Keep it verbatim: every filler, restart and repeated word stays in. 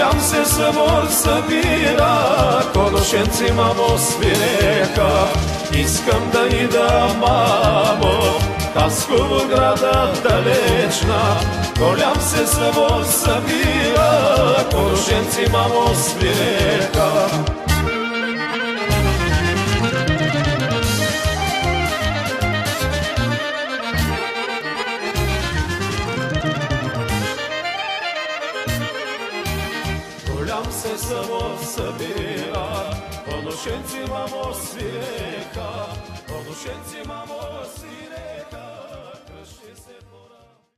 Golям се събор събира, Коношенци мамо свирека. Искам да ида, мамо, Хасково града далечна. Голям се събор събира, Коношенци мамо свирека. Голям се събор събира, Коношенци мамо свирека. Коношенци мамо свирека.